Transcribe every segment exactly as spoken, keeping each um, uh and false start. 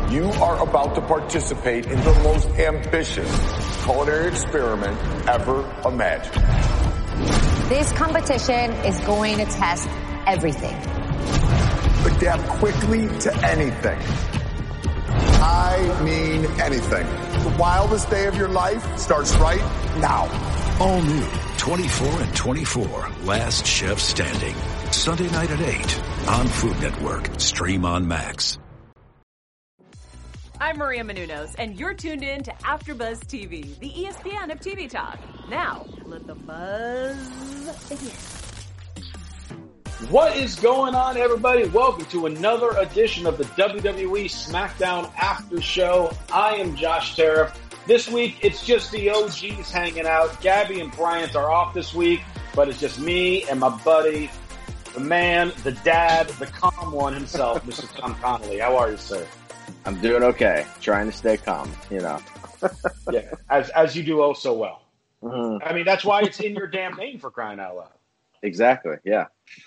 You are about to participate in the most ambitious culinary experiment ever imagined. This competition is going to test everything. Adapt quickly to anything. I mean anything. The wildest day of your life starts right now. All new twenty-four and twenty-four, Last Chef Standing. Sunday night at eight on Food Network. Stream on Max. I'm Maria Menounos, and you're tuned in to AfterBuzz T V, the E S P N of T V talk. Now, let the buzz begin. What is going on, everybody? Welcome to another edition of the W W E SmackDown After Show. I am Josh Tariff. This week, it's just the O Gs hanging out. Gabby and Bryant are off this week, but it's just me and my buddy, the man, the dad, the calm one himself, Mister Tom Connolly. How are you, sir? I'm doing okay. Trying to stay calm, you know. Yeah, as as you do oh so well. Mm-hmm. I mean, that's why it's in your damn name, for crying out loud. Exactly, yeah.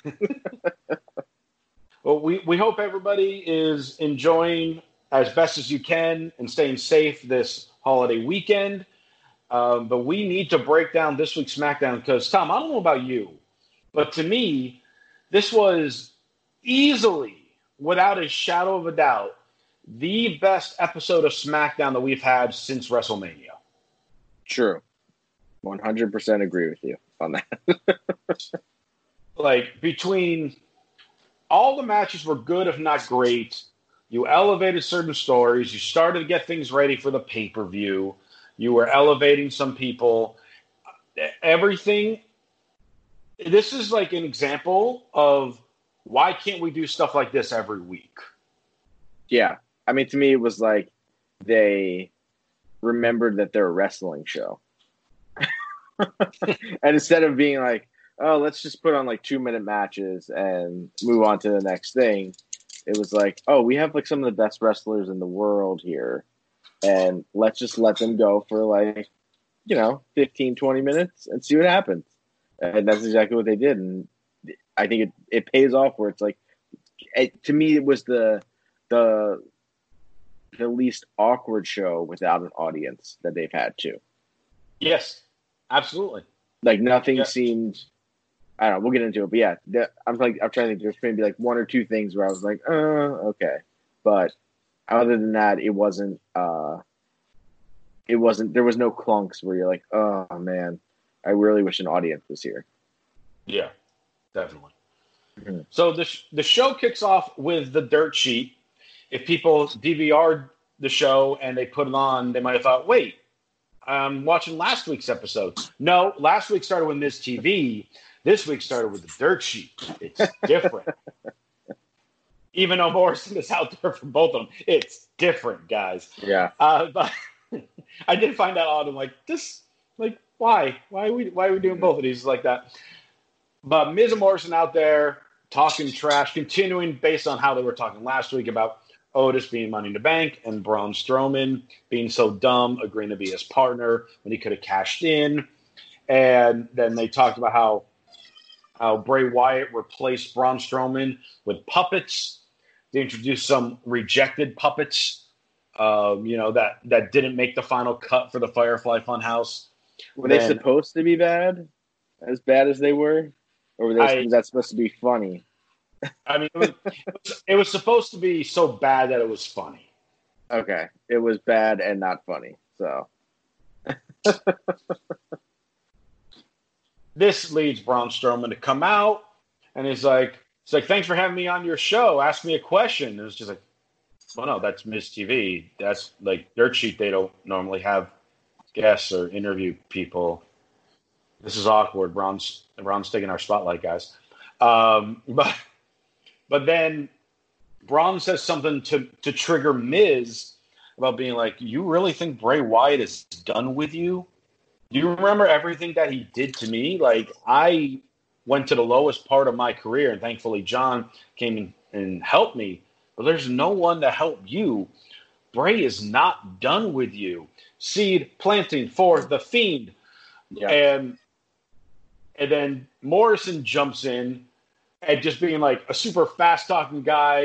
Well, we, we hope everybody is enjoying as best as you can and staying safe this holiday weekend. Um, but we need to break down this week's SmackDown because, Tom, I don't know about you, but to me, this was easily, without a shadow of a doubt, the best episode of SmackDown that we've had since WrestleMania. True. one hundred percent agree with you on that. Like, between all the matches were good, if not great. You elevated certain stories. You started to get things ready for the pay-per-view. You were elevating some people. Everything. This is like an example of why can't we do stuff like this every week? Yeah. I mean, to me, it was like they remembered that they're a wrestling show. And instead of being like, oh, let's just put on like two minute matches and move on to the next thing, it was like, oh, we have like some of the best wrestlers in the world here. And let's just let them go for like, you know, fifteen, twenty minutes and see what happens. And that's exactly what they did. And I think it, it pays off where it's like, it, to me, it was the, the, the least awkward show without an audience that they've had too. Yes, absolutely. Like nothing yeah. seemed, I don't know, we'll get into it, but yeah, the, I'm like, I'm trying to think there's maybe like one or two things where I was like, uh, okay. But other than that, it wasn't, uh, it wasn't, there was no clunks where you're like, oh man, I really wish an audience was here. Yeah, definitely. Mm-hmm. So the, sh- the show kicks off with the dirt sheet. If people D V R'd the show and they put it on, they might have thought, wait, I'm watching last week's episode. No, last week started with Miz T V. This week started with the dirt sheet. It's different. Even though Morrison is out there for both of them, it's different, guys. Yeah. Uh, but I did find that odd. I'm like, this, like, why? Why are we, why are we doing both of these like that? But Miz and Morrison out there talking trash, continuing based on how they were talking last week about Otis being Money in the Bank and Braun Strowman being so dumb, agreeing to be his partner when he could have cashed in. And then they talked about how how Bray Wyatt replaced Braun Strowman with puppets. They introduced some rejected puppets, um, you know, that, that didn't make the final cut for the Firefly Funhouse. Were then, they supposed to be bad? As bad as they were? Or were they, I, was that supposed to be funny? I mean, it was, it was, it was supposed to be so bad that it was funny. Okay. It was bad and not funny. So. This leads Braun Strowman to come out, and he's like, "He's like, thanks for having me on your show. Ask me a question." And it's just like, well, no, that's Miz T V. That's like Dirt Sheet. They don't normally have guests or interview people. This is awkward. Braun's Braun's taking our spotlight, guys. Um, but but then Braun says something to to trigger Miz about being like, "You really think Bray Wyatt is done with you? Do you remember everything that he did to me? Like, I went to the lowest part of my career, and thankfully John came in and helped me. But there's no one to help you. Bray is not done with you. Seed planting for the Fiend." Yeah. And and then Morrison jumps in and just being like a super fast-talking guy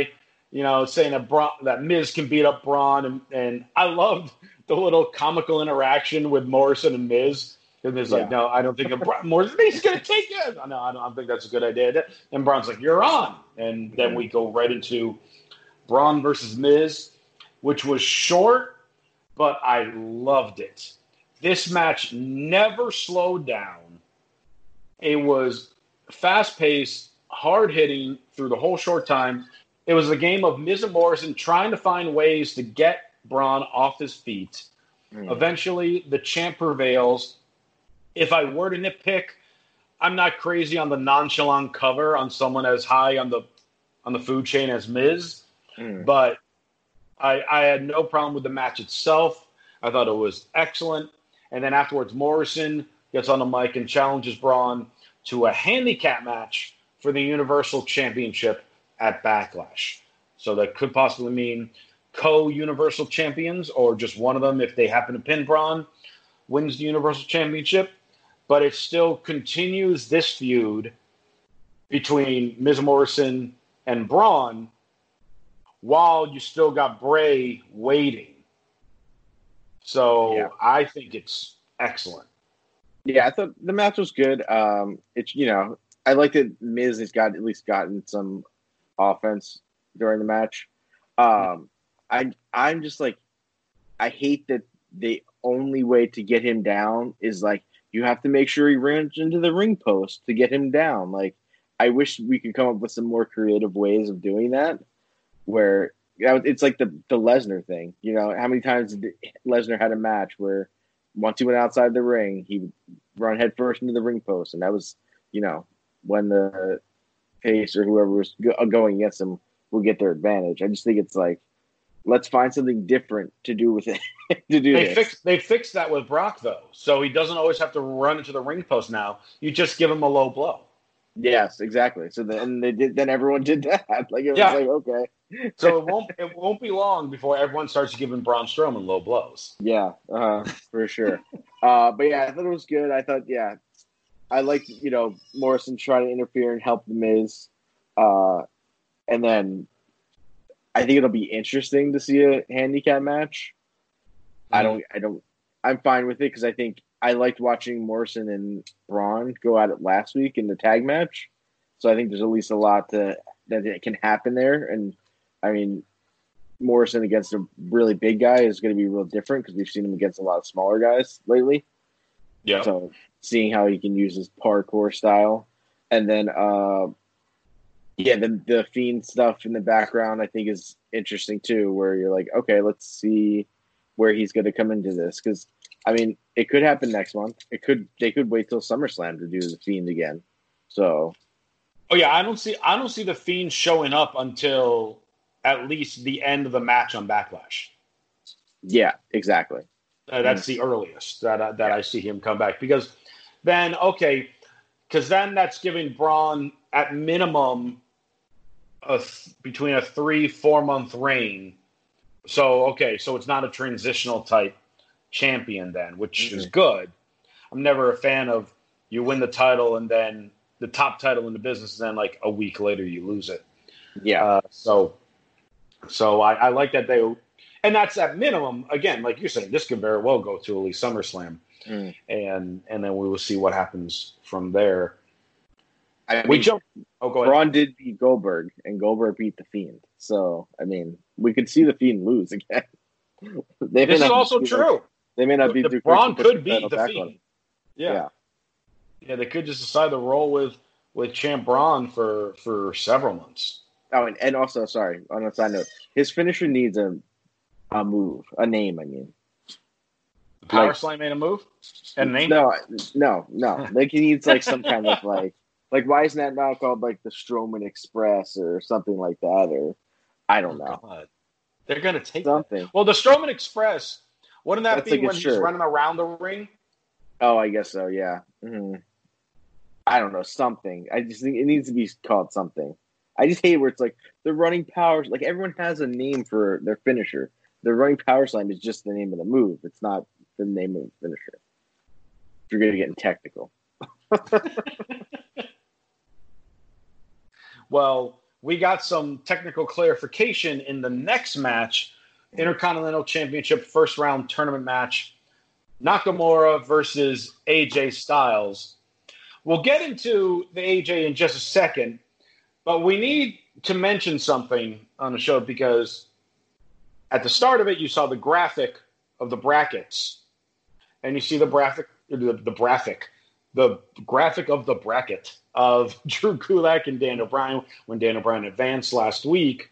you know, saying that Braun, that Miz can beat up Braun, and, and I loved the little comical interaction with Morrison and Miz. And Miz Yeah. like, no, I don't think of Braun. Morrison, he's going to take it. No, I don't, I don't think that's a good idea. And Braun's like, you're on. And then we go right into Braun versus Miz, which was short, but I loved it. This match never slowed down. It was fast-paced, hard-hitting through the whole short time. It was a game of Miz and Morrison trying to find ways to get Braun off his feet. Mm. Eventually, the champ prevails. If I were to nitpick, I'm not crazy on the nonchalant cover on someone as high on the on the food chain as Miz, mm. but I, I had no problem with the match itself. I thought it was excellent. And then afterwards, Morrison gets on the mic and challenges Braun to a handicap match for the Universal Championship at Backlash. So that could possibly mean co-Universal Champions, or just one of them, if they happen to pin Braun, wins the Universal Championship. But it still continues this feud between Miz Morrison and Braun while you still got Bray waiting. So yeah. I think it's excellent. Yeah, I thought the match was good. Um, it's, you know, I like that Miz has got at least gotten some offense during the match. Um, I I'm just like, I hate that the only way to get him down is like you have to make sure he runs into the ring post to get him down. Like, I wish we could come up with some more creative ways of doing that. Where you know, it's like the the Lesnar thing. You know, how many times did Lesnar had a match where once he went outside the ring, he would run head first into the ring post, and that was, you know, when the face or whoever was go- going against him will get their advantage. I just think it's like, let's find something different to do with it. to do they this. fixed they fixed that with Brock though, so he doesn't always have to run into the ring post now. You just give him a low blow. Yes, exactly. So then they did. Then everyone did that. Like it was yeah. like okay. So it won't it won't be long before everyone starts giving Braun Strowman low blows. Yeah, uh, for sure. uh, but yeah, I thought it was good. I thought yeah, I liked you know Morrison trying to interfere and help the Miz, uh, and then I think it'll be interesting to see a handicap match. Mm-hmm. I don't. I don't. I'm fine with it because I think I liked watching Morrison and Braun go at it last week in the tag match. So I think there's at least a lot to, that can happen there. And I mean, Morrison against a really big guy is going to be real different because we've seen him against a lot of smaller guys lately. Yeah. So seeing how he can use his parkour style. And then, uh, yeah, the, the Fiend stuff in the background I think is interesting too, where you're like, okay, let's see where he's going to come into this. Because, I mean, it could happen next month. It could. They could wait till SummerSlam to do the Fiend again. So, oh yeah, I don't see. I don't see the Fiend showing up until at least the end of the match on Backlash. Yeah, exactly. Uh, that's mm-hmm. the earliest that uh, that I see him come back, because then okay, because then that's giving Braun at minimum a th- between a three four month reign. So okay, so it's not a transitional type champion then, which mm-hmm. is good. I'm never a fan of you win the title and then the top title in the business, and then like a week later you lose it. Yeah. Uh, so, so I, I like that they, and that's at minimum. Again, like you're saying, this could very well go to at least SummerSlam, mm. and and then we will see what happens from there. I mean, we jump. Oh, go ahead. Braun did beat Goldberg, and Goldberg beat the Fiend. So I mean, we could see the Fiend lose again. they this is also true. Like, they may not be. The Braun could beat the Fiend. Yeah. yeah. Yeah, they could just decide to roll with, with Champ Braun for, for several months. Oh, and, and also, sorry, on a side note, his finisher needs a a move, a name, I mean. The Power like, Slam made a move? And a name? No, no, no. Like, he needs, like, some kind of, like, like, why isn't that now called, like, the Strowman Express or something like that? Or, I don't know. Oh, God. They're going to take something. That. Well, the Strowman Express, wouldn't that That's be like when shirt. he's running around the ring? Oh, I guess so, yeah. Mm-hmm. I don't know, something. I just think it needs to be called something. I just hate where it's like the running powers. Like everyone has a name for their finisher. The running power slam is just the name of the move. It's not the name of the finisher. If you're going to get technical. Well, we got some technical clarification in the next match, Intercontinental Championship first round tournament match, Nakamura versus A J Styles. We'll get into the A J in just a second, but we need to mention something on the show because at the start of it, you saw the graphic of the brackets, and you see the graphic, the, the graphic, the graphic of the bracket of Drew Gulak and Daniel Bryan when Daniel Bryan advanced last week.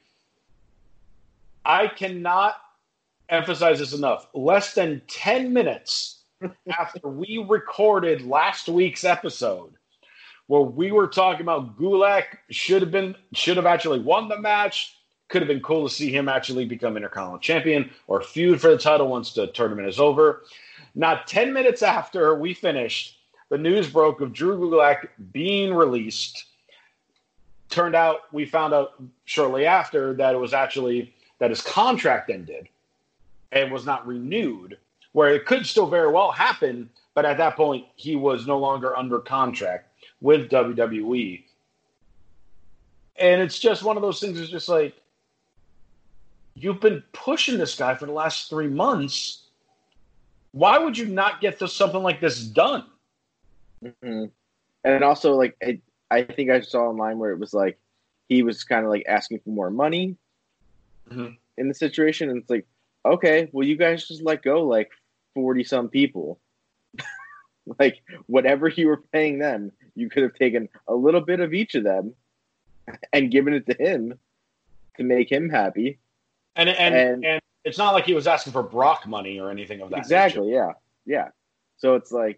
I cannot emphasize this enough. Less than ten minutes after we recorded last week's episode, where we were talking about Gulak should have been should have actually won the match, could have been cool to see him actually become Intercontinental Champion or feud for the title once the tournament is over. Not ten minutes after we finished, the news broke of Drew Gulak being released. Turned out, we found out shortly after that it was actually that his contract ended and was not renewed, where it could still very well happen, but at that point, he was no longer under contract with W W E. And it's just one of those things that's just like, you've been pushing this guy for the last three months. Why would you not get this, something like this done? Mm-hmm. And also, like, I, I think I saw online where it was like he was kind of like asking for more money mm-hmm. in the situation. And it's like, okay, well, you guys just let go like forty some people. Like, whatever you were paying them, you could have taken a little bit of each of them and given it to him to make him happy. And and, and, and it's not like he was asking for Brock money or anything of that exactly, nature. yeah. Yeah. So it's like,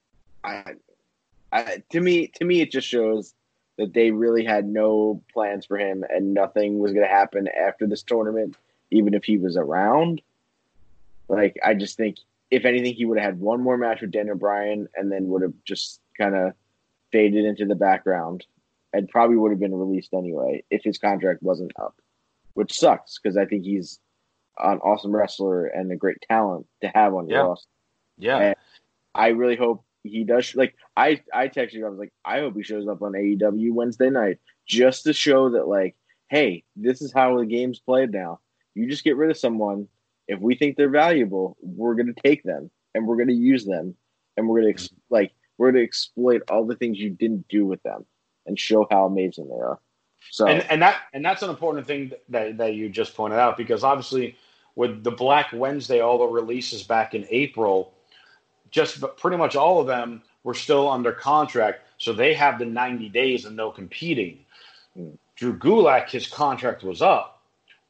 I, I, to me, to me, it just shows that they really had no plans for him and nothing was going to happen after this tournament, even if he was around. Like, I just think, if anything, he would have had one more match with Daniel Bryan and then would have just kind of faded into the background and probably would have been released anyway if his contract wasn't up, which sucks because I think he's an awesome wrestler and a great talent to have on your yeah. roster. Yeah. And I really hope he does. Like, I, I texted you, I was like, I hope he shows up on A E W Wednesday night just to show that, like, hey, this is how the game's played now. You just get rid of someone. If we think they're valuable, we're going to take them and we're going to use them and we're going to ex- like we're going to exploit all the things you didn't do with them and show how amazing they are. So and, and that and that's an important thing that that you just pointed out, because obviously with the Black Wednesday, all the releases back in April, just pretty much all of them were still under contract, so they have the ninety days and no competing. Mm. Drew Gulak, his contract was up.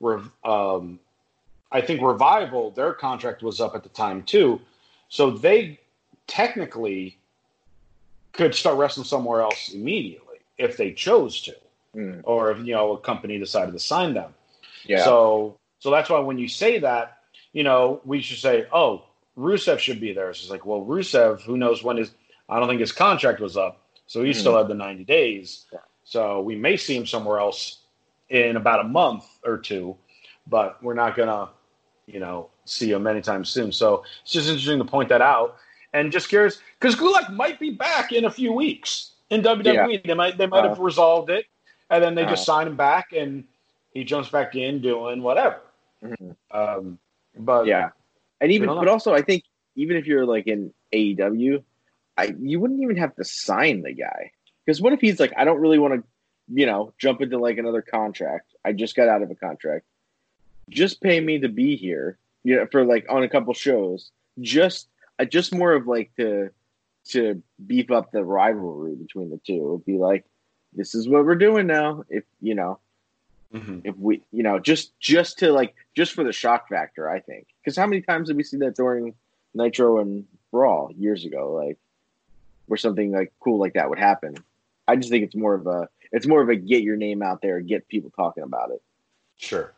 Um, I think Revival, their contract was up at the time too. So they technically could start wrestling somewhere else immediately if they chose to. Mm. Or if, you know, a company decided to sign them. Yeah. So so that's why when you say that, you know, we should say, oh, Rusev should be there. So it's like, well, Rusev, who knows when his I don't think his contract was up. So he mm. still had the ninety days. Yeah. So we may see him somewhere else in about a month or two, but we're not gonna you know, see him anytime soon. So it's just interesting to point that out. And just curious, because Gulak might be back in a few weeks in W W E. Yeah. They might they might uh, have resolved it, and then they uh, just sign him back, and he jumps back in doing whatever. Mm-hmm. Um, but yeah, and even but also I think even if you're like in A E W, I you wouldn't even have to sign the guy, because what if he's like, I don't really want to, you know, jump into like another contract. I just got out of a contract. Just pay me to be here, you know, for like on a couple shows. Just, uh, just more of like to to beef up the rivalry between the two. It would be like, this is what we're doing now. If you know, mm-hmm. if we, you know, just just to like just for the shock factor, I think. Because how many times did we see that during Nitro and Raw years ago? Like, where something like cool like that would happen. I just think it's more of a it's more of a get your name out there, get people talking about it. Sure.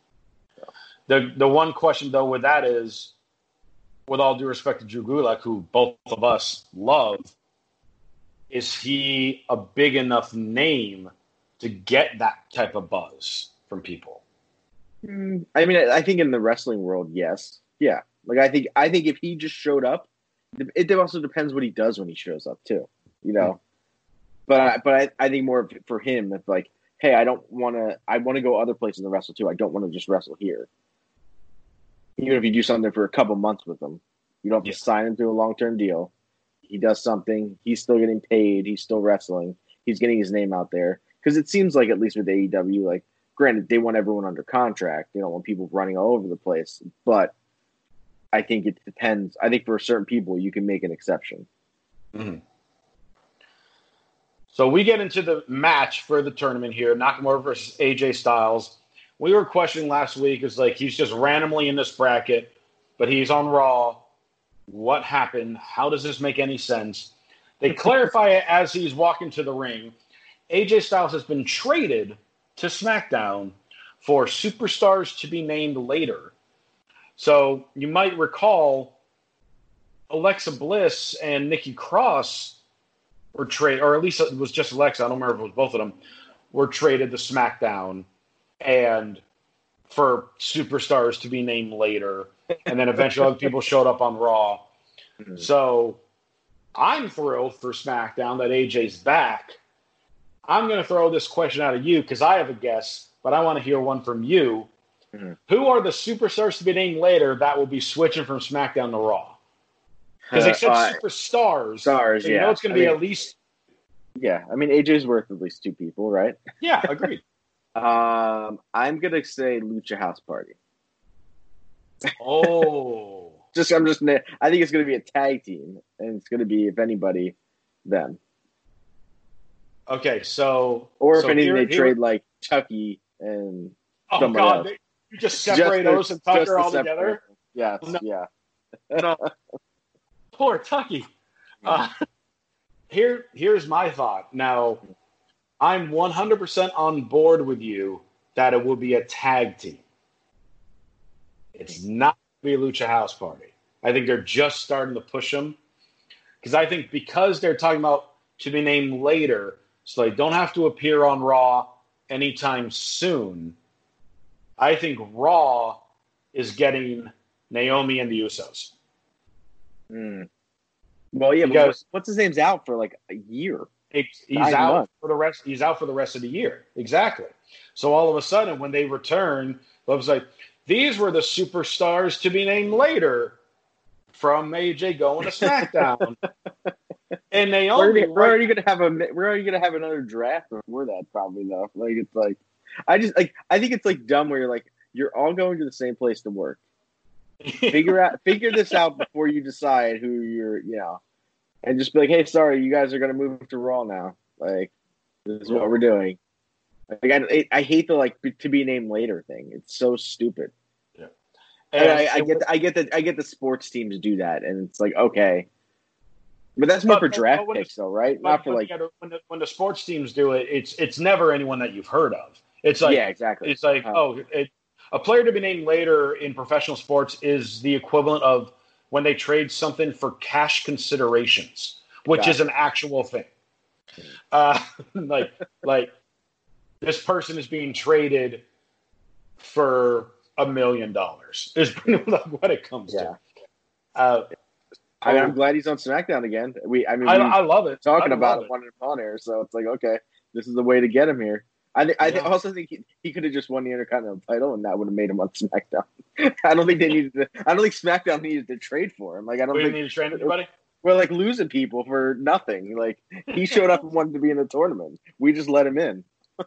The the one question, though, with that is, with all due respect to Drew Gulak, who both of us love, is he a big enough name to get that type of buzz from people? Mm, I mean, I think in the wrestling world, yes. Yeah. Like, I think I think if he just showed up, it also depends what he does when he shows up, too. You know? Mm. But, I, but I, I think more for him, if like, hey, I don't want to. I want to go other places to wrestle too. I don't want to just wrestle here. Even if you do something for a couple months with him, you don't have Yeah. to sign him to a long term deal. He does something. He's still getting paid. He's still wrestling. He's getting his name out there. Because it seems like, at least with A E W, like, granted, they want everyone under contract. They don't want people running all over the place. But I think it depends. I think for certain people, you can make an exception. Mm-hmm. So we get into the match for the tournament here, Nakamura versus A J Styles. We were questioning last week, it's like he's just randomly in this bracket, but he's on Raw. What happened? How does this make any sense? They clarify it as he's walking to the ring. A J Styles has been traded to SmackDown for superstars to be named later. So you might recall Alexa Bliss and Nikki Cross were traded, or at least it was just Alexa, I don't remember if it was both of them, were traded to SmackDown and for superstars to be named later. And then eventually other people showed up on Raw. Mm-hmm. So I'm thrilled for SmackDown that A J's back. I'm going to throw this question out of you because I have a guess, but I want to hear one from you. Mm-hmm. Who are the superstars to be named later that will be switching from SmackDown to Raw? Because they said uh, superstars. Stars, so you yeah. know it's going to be mean, at least. Yeah, I mean, A J's worth at least two people, right? Yeah, agreed. um, I'm going to say Lucha House Party. Oh. just I'm just I think it's going to be a tag team, and it's going to be, if anybody, them. Okay, so or if so anything, here, they here, trade like Chucky and oh god, they, you just separate just those the, and Tucker all together. Yes, no. yeah. No. Poor Tucky. Uh, here, here's my thought. Now, I'm one hundred percent on board with you that it will be a tag team. It's not going to be a Lucha House Party. I think they're just starting to push them. Because I think because they're talking about to be named later, so they don't have to appear on Raw anytime soon, I think Raw is getting Naomi and the Usos. Mm. Well, yeah, because but what's his name's out for like a year. It's, he's Nine out months. for the rest. He's out for the rest of the year. Exactly. So all of a sudden, when they return, it was like these were the superstars to be named later from A J going to SmackDown. And Naomi, we're already gonna have a we're already gonna have another draft before that, probably though. Like it's like, I just like I think it's like dumb where you're like you're all going to the same place to work. Figure out figure this out before you decide who you're, you know, and just be like, hey, sorry, you guys are gonna move to Raw now. Like this is what we're doing. Like I, I hate the like to be named later thing. It's so stupid. Yeah, and, and I, I get the, I get that I get the sports teams do that, and it's like okay. But that's more but, for draft picks, though, right? Not for like yeah, when the when the sports teams do it, it's it's never anyone that you've heard of. It's like yeah, exactly. It's like uh, oh, it, a player to be named later in professional sports is the equivalent of when they trade something for cash considerations, which is an actual thing. Uh, like like this person is being traded for a million dollars. Is what it comes yeah. to. Uh, I mean, I'm glad he's on SmackDown again. We, I mean, I, we I love it. Talking I about it. it when it's on air, so it's like, okay, this is the way to get him here. I, th- I yeah. th- also think he, he could have just won the Intercontinental title, and that would have made him on SmackDown. I don't think they needed to. I don't think SmackDown needed to trade for him. Like, I don't we think need to trade anybody. We're like losing people for nothing. Like, he showed up and wanted to be in the tournament. We just let him in.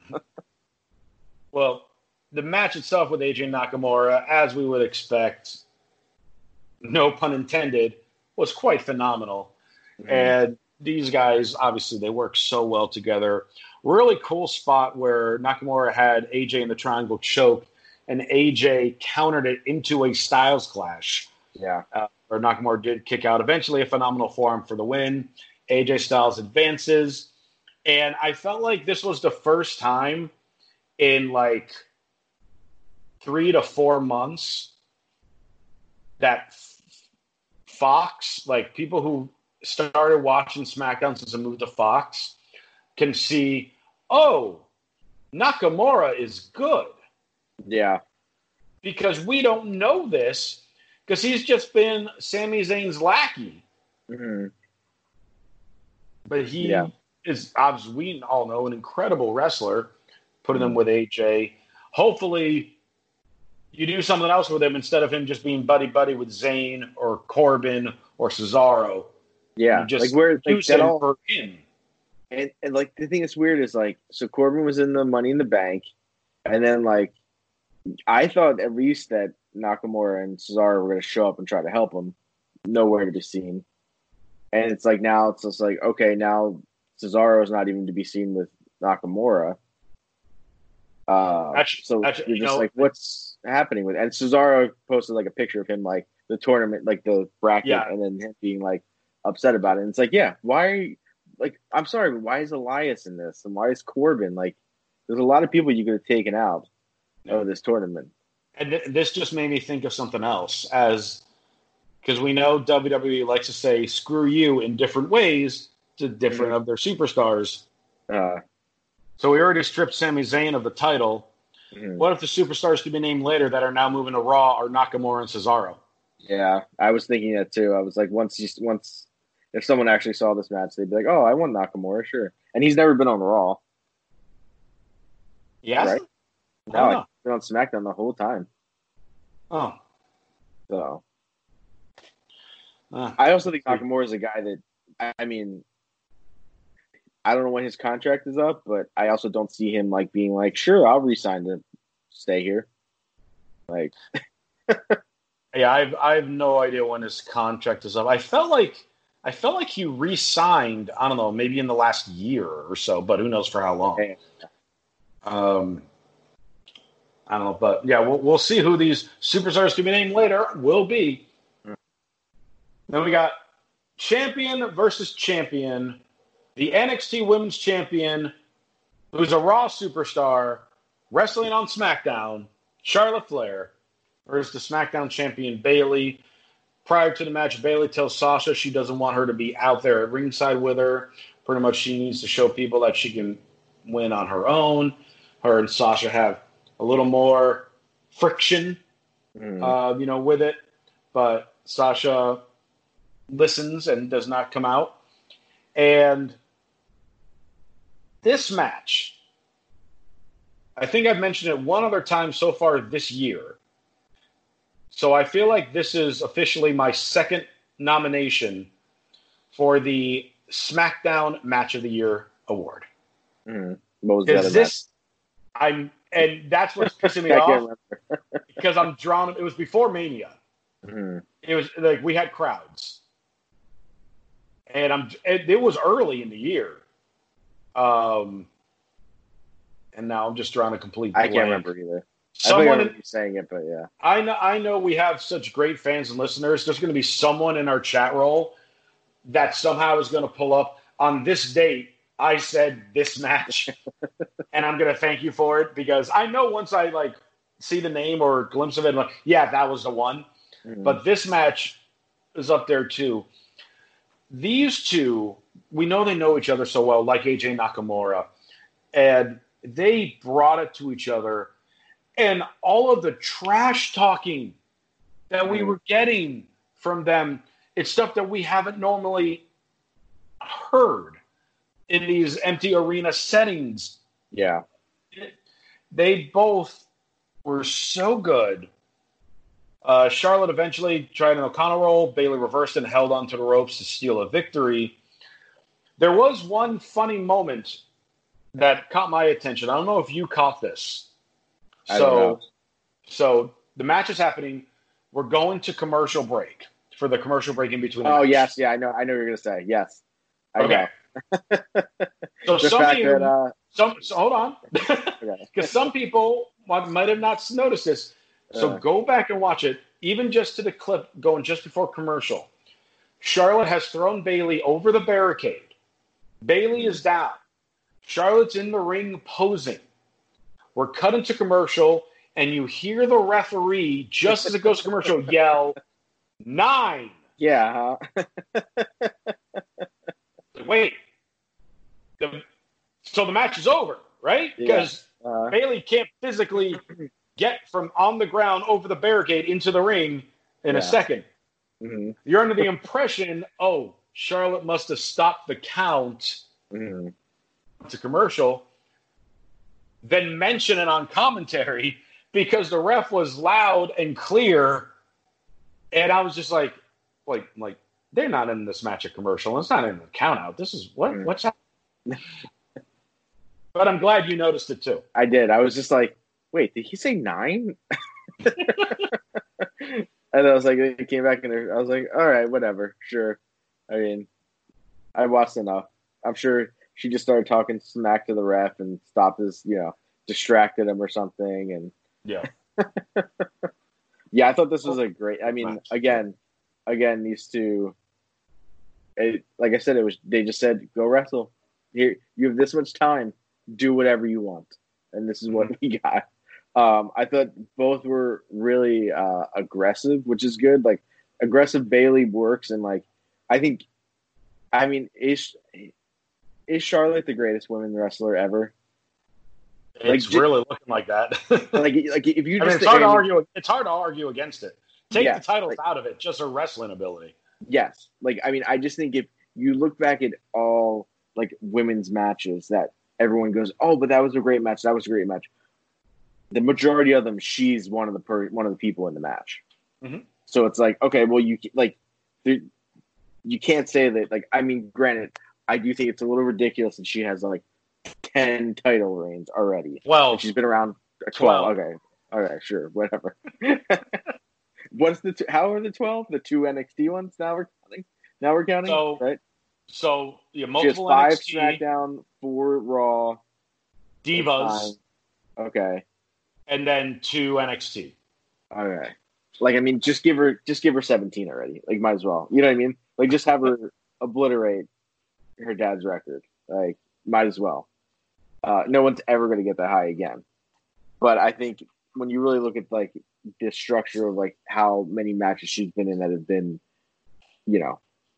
Well, the match itself with A J Nakamura, as we would expect, no pun intended, was quite phenomenal. Mm-hmm. And these guys, obviously, they work so well together. Really cool spot where Nakamura had A J in the triangle choke, and A J countered it into a Styles Clash. Yeah. Uh, where Nakamura did kick out. Eventually, a phenomenal forearm for the win. A J Styles advances. And I felt like this was the first time in like three to four months that Fox, like people who started watching SmackDown since it moved to Fox, can see, oh, Nakamura is good. Yeah. Because we don't know this, because he's just been Sami Zayn's lackey. Mm-hmm. But he yeah. is, obviously, we all know, an incredible wrestler. putting him with A J. Hopefully, you do something else with him instead of him just being buddy-buddy with Zayn or Corbin or Cesaro. Yeah, you just like where like, use that him all, for him. And, and like the thing that's weird is like, so Corbin was in the Money in the Bank, and then like, I thought at least that Nakamura and Cesaro were going to show up and try to help him. Nowhere to be seen. And it's like now it's just like, okay, now Cesaro is not even to be seen with Nakamura. Uh, Actually, so actually, you're you just know, like, what's happening with? And Cesaro posted like a picture of him, like the tournament, like the bracket, Yeah. and then him being like upset about it. And it's like, yeah, why are you like? I'm sorry, but why is Elias in this, and why is Corbin like? There's a lot of people you could have taken out Yeah. of this tournament. And th- this just made me think of something else, as because we know W W E likes to say "screw you" in different ways to different Mhm. of their superstars. Uh, So we already stripped Sami Zayn of the title. mhm. What if the superstars to be named later that are now moving to Raw are Nakamura and Cesaro? Yeah, I was thinking that too. I was like, once you, once if someone actually saw this match, they'd be like, "Oh, I want Nakamura, sure." And he's never been on Raw. Yeah. Right. I No, don't like, know. he's been on SmackDown the whole time. Oh. So Uh, I also think Nakamura is a guy that I, I mean, I don't know when his contract is up, but I also don't see him like being like, "Sure, I'll resign to stay here." Like, yeah, I've I have no idea when his contract is up. I felt like I felt like he re-signed. I don't know, maybe in the last year or so, but who knows for how long. hey, Um, I don't know, but yeah, we'll we'll see who these superstars to be named later will be. Mm. Then we got champion versus champion, the N X T Women's Champion, who's a Raw superstar, wrestling on SmackDown, Charlotte Flair, versus the SmackDown champion Bayley. Prior to the match, Bayley tells Sasha she doesn't want her to be out there at ringside with her. Pretty much, she needs to show people that she can win on her own. Her and Sasha have a little more friction, mm, uh, you know, with it. But Sasha listens and does not come out. And this match, I think I've mentioned it one other time so far this year. So I feel like this is officially my second nomination for the SmackDown Match of the Year award. mm. What was the other Is this? I'm, and that's what's pissing me match? I can't off remember. because I'm drawn. It was before Mania. Mm, It was like we had crowds, and I'm. It, it was early in the year, um, and now I'm just drawing a complete. I Blank. can't remember either. I think I Someone, remember you saying it, but yeah. I know, I know, we have such great fans and listeners. There's going to be someone in our chat roll that somehow is going to pull up on this date. I said this match, and I'm going to thank you for it because I know once I like see the name or a glimpse of it, I'm like, yeah, that was the one. Mm. But this match is up there too. These two, we know they know each other so well, like A J Nakamura, and they brought it to each other. And all of the trash talking that we were getting from them, it's stuff that we haven't normally heard in these empty arena settings. Yeah. They both were so good. Uh, Charlotte eventually tried an O'Connell roll. Bayley reversed and held onto the ropes to steal a victory. There was one funny moment that caught my attention. I don't know if you caught this. I So, don't know. so the match is happening. We're going to commercial break for the commercial break in between. the Oh match. yes, yeah, I know. I know what you're gonna say. Yes. I Okay. know. So The some fact people, that uh, some so hold on, okay. because some people might might have not noticed this. So Uh. go back and watch it, even just to the clip going just before commercial. Charlotte has thrown Bayley over the barricade. Bayley is down. Charlotte's in the ring posing. We're cut into commercial, and you hear the referee, just as it goes to commercial, yell, nine. Yeah. Huh? Wait. The, so the match is over, right? Yeah. Because Uh, Bayley can't physically get from on the ground over the barricade into the ring in Yeah. a second. mhm, You're under the impression, oh, Charlotte must have stopped the count mhm. to commercial. then mention it on commentary because the ref was loud and clear. And I was just like, like, like they're not in this match at commercial. It's not in the count out. This is what, Mm. what's happening? But I'm glad you noticed it too. I did. I was just like, wait, did he say nine? And I was like, it came back and I was like, all right, whatever, sure. I mean, I watched enough. I'm sure she just started talking smack to the ref and stopped his, you know, distracted him or something. And Yeah. yeah, I thought this was a great. I mean, Match. again, again, these two. It, like I said, it was. They just said, "Go wrestle. Here, you have this much time. Do whatever you want." And this is what Mm-hmm. we got. Um, I thought both were really uh, aggressive, which is good. Like aggressive Bailey works, and like I think, I mean, is is Charlotte the greatest women wrestler ever? It's Like, really looking like that. Like, like if you I just mean, it's hard to I mean, argue. It's hard to argue against it. Take Yeah, the titles like- out of it, just her wrestling ability. Yes. Like, I mean, I just think if you look back at all, like, women's matches that everyone goes, oh, but that was a great match. That was a great match. The majority of them, she's one of the per- one of the people in the match. Mhm. So it's like, okay, well, you, like, there, you can't say that, like, I mean, granted, I do think it's a little ridiculous that she has, like, ten title reigns already. Well, And she's been around twelve. Okay. Okay, sure. Whatever. What's the two, how are the twelve? The two N X T ones now we're counting? Now we're counting? So, right? so yeah, She has multiple five N X T, SmackDown, four Raw, Divas, nine. Okay. and then two N X T. Okay. Like, I mean, just give her just give her seventeen already. Like, might as well. You know what I mean? Like, just have her obliterate her dad's record. Like, might as well. Uh, no one's ever going to get that high again. But I think when you really look at, like, the structure of, like, how many matches she's been in that have been, you know,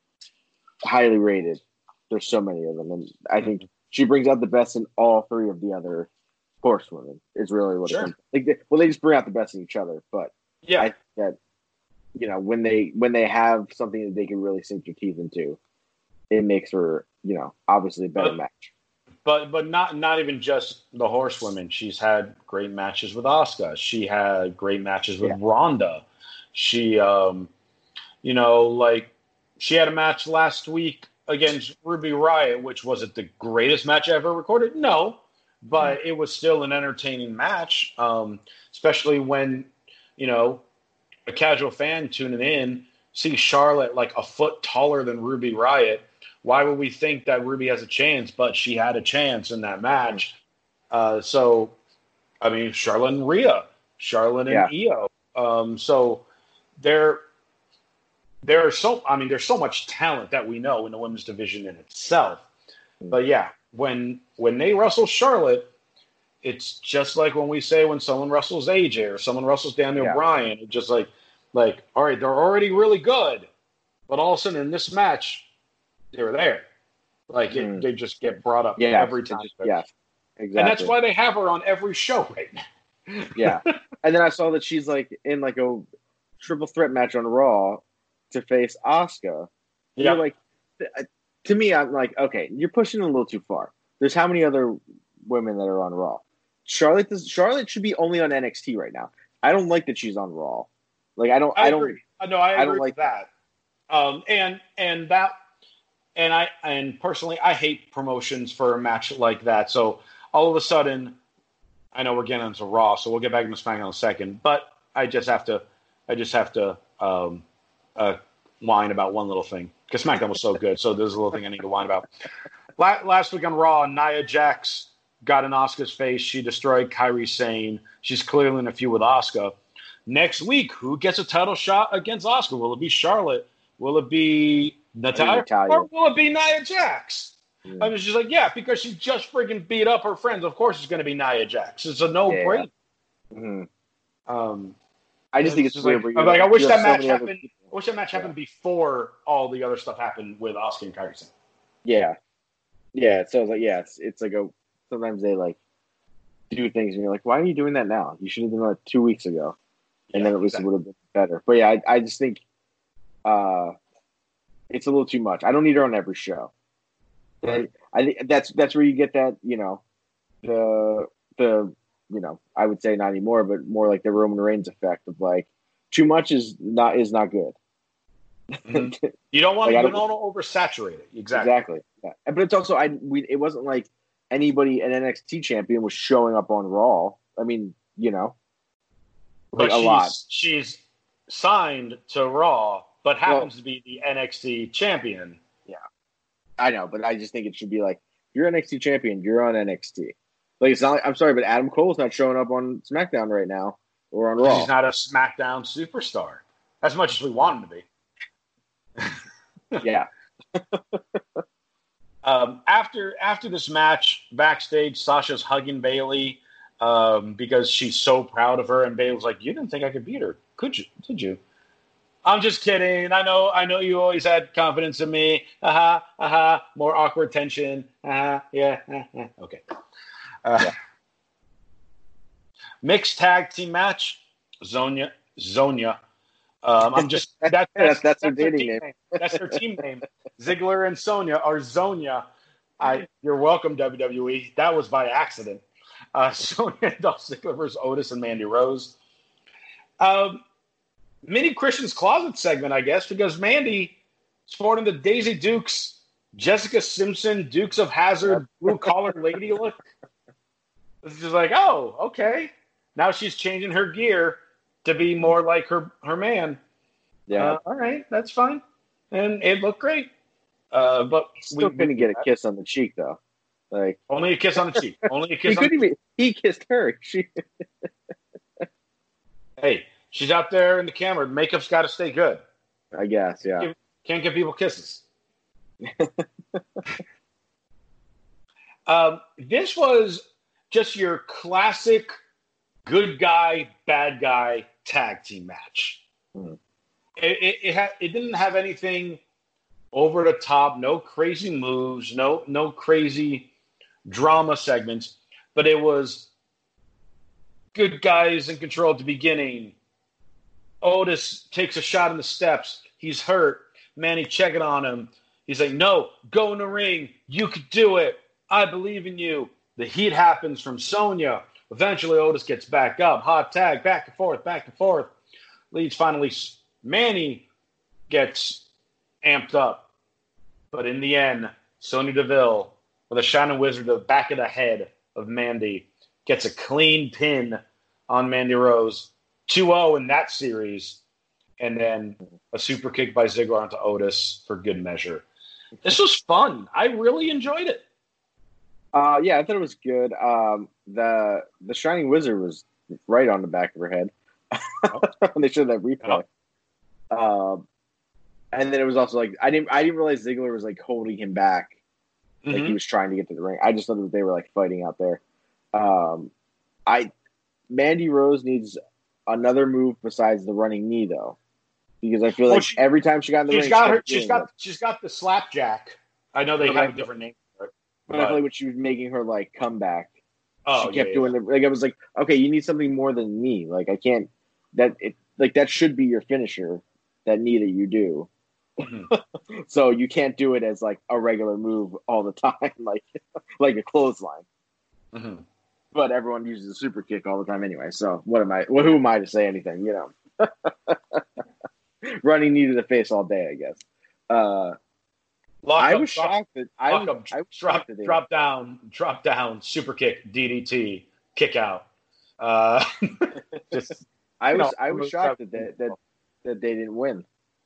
highly rated, there's so many of them. And I think she brings out the best in all three of the other horsewomen, is really what Sure. it comes. Like, they, well, they just bring out the best in each other. But Yeah, I think that, you know, when they when they have something that they can really sink their teeth into, it makes for, you know, obviously a better But- match. but but not not even just the horsewomen. She's had great matches with Asuka. She had great matches with Yeah. Ronda. She, um, you know, like she had a match last week against Ruby Riott, which wasn't the greatest match ever recorded. No, but it was still an entertaining match, um, especially when, you know, a casual fan tuning in sees Charlotte like a foot taller than Ruby Riott. Why would we think that Ruby has a chance? But she had a chance in that match. Uh, so, I mean, Charlotte and Rhea, Charlotte and Yeah. Io. Um, so there, there are so. I mean, there's so much talent that we know in the women's division in itself. But yeah, when when they wrestle Charlotte, it's just like when we say when someone wrestles A J or someone wrestles Daniel Yeah. Bryan. It's just like, like, all right, they're already really good, but all of a sudden in this match, they're there. Like it, Mm. they just get brought up Yeah, every it time. just- yeah, exactly. And that's why they have her on every show right now. Yeah. And then I saw that she's like in like a triple threat match on Raw to face Asuka. Yeah. You're like, th- to me, I'm like, okay, you're pushing it a little too far. There's how many other women that are on Raw? Charlotte does, Charlotte should be only on N X T right now. I don't like that she's on Raw. Like I don't I, I, don't agree. Uh, No, I I agree don't with like that. Um, and and that and I and personally, I hate promotions for a match like that. So all of a sudden, I know we're getting into Raw, so we'll get back into SmackDown in a second. But I just have to, I just have to um, uh, whine about one little thing because SmackDown was so good. So there's a little thing I need to whine about. La- last week on Raw, Nia Jax got in Asuka's face. She destroyed Kairi Sane. She's clearly in a feud with Asuka. Next week, who gets a title shot against Asuka? Will it be Charlotte? Will it be Natalya? Natalya. Or will it be Nia Jax? Yeah. I was just like, yeah, because she just freaking beat up her friends. Of course it's going to be Nia Jax. It's a no-brainer. Mhm. Um, I just think it's just weird. like, where you I'm like, I have- wish you that have so match many other happened. people. I wish that match happened before all the other stuff happened with Asuka and Kairi Sane. Yeah, yeah. So it's like, yeah, it's, it's like a. Sometimes they like do things, and you're like, why are you doing that now? You should have done that two weeks ago, and Yeah, then at least exactly. it would have been better. But yeah, I, I just think uh, it's a little too much. I don't need her on every show. Right. I think that's that's where you get that, you know, the the, you know, I would say not anymore, but more like the Roman Reigns effect of like too much is not is not good. Mm-hmm. You don't want like, to, you don't want to oversaturate it. Exactly. Exactly. Yeah. But it's also I we it wasn't like anybody an N X T champion was showing up on Raw. I mean, you know, like but a she's, lot. She's signed to Raw, but happens well, to be the N X T champion. Yeah, I know, but I just think it should be like you're N X T champion, you're on N X T. Like it's not. Like, I'm sorry, but Adam Cole's not showing up on SmackDown right now or on Raw. He's not a SmackDown superstar as much as we want him to be. Yeah. um, after after this match, backstage, Sasha's hugging Bayley um, because she's so proud of her, and Bayley's like, "You didn't think I could beat her, could you? Did you?" I'm just kidding. I know. I know you always had confidence in me. Aha, uh-huh, aha. Uh-huh. More awkward tension. Uh-huh, yeah. Uh-huh. Okay. Uh, yeah. Mixed tag team match. Zonia. Zonia. Um, I'm just that, that's that's, that's, that's their dating name. name. That's their team name. Ziggler and Sonya are Zonia. I you're welcome, W W E. That was by accident. Uh, Sonya and Dolph Ziggler versus Otis and Mandy Rose. Um, mini Christian's Closet segment, I guess, because Mandy sporting the Daisy Dukes, Jessica Simpson, Dukes of Hazzard, blue collar lady look. It's just like, oh, okay. Now she's changing her gear to be more like her, her man. Yeah. Uh, all right, that's fine. And it looked great. Uh, but still we couldn't get a kiss on the cheek, though. Like only a kiss on the cheek. Only a kiss he on the couldn't even, he kissed her. She Hey, she's out there in the camera. Makeup's got to stay good. I guess, yeah. Can't, can't give people kisses. um, this was just your classic good guy, bad guy tag team match. Hmm. It it, it, ha- it didn't have anything over the top, no crazy moves, no no crazy drama segments, but it was good guys in control at the beginning. Otis takes a shot in the steps. He's hurt. Manny checking on him. He's like, no, go in the ring. You could do it. I believe in you. The heat happens from Sonya. Eventually, Otis gets back up. Hot tag, back and forth, back and forth. Leads finally, Manny gets amped up. But in the end, Sonya Deville, with a Shining Wizard to the back of the head of Mandy, gets a clean pin on Mandy Rose. two oh in that series. And then a super kick by Ziggler onto Otis for good measure. This was fun. I really enjoyed it. Uh, yeah, I thought it was good. Um, the the Shining Wizard was right on the back of her head. Oh. They showed that replay. Oh. Um, and then it was also like I didn't I didn't realize Ziggler was like holding him back, like mm-hmm. he was trying to get to the ring. I just thought that they were like fighting out there. Um, I Mandy Rose needs another move besides the running knee though, because I feel like well, she, every time she got in the she's ring, got she her. She's got it. she's got the slapjack. I know they have a different name. But, but I feel like when she was making her like comeback, oh, she kept yeah, doing yeah. the like. I was like, okay, you need something more than knee. Like I can't. That it like that should be your finisher. That knee that you do. Mm-hmm. So you can't do it as like a regular move all the time, like like a clothesline. Mm-hmm. But everyone uses a super kick all the time anyway. So what am I? What who am I to say anything? You know, running knee to the face all day, I guess. Uh, Lock I up, was drop, shocked that I was, up, I was drop, shocked that drop down, drop down, super kick, D D T, kick out. Uh, just I was know, I was shocked that they, that that they didn't win.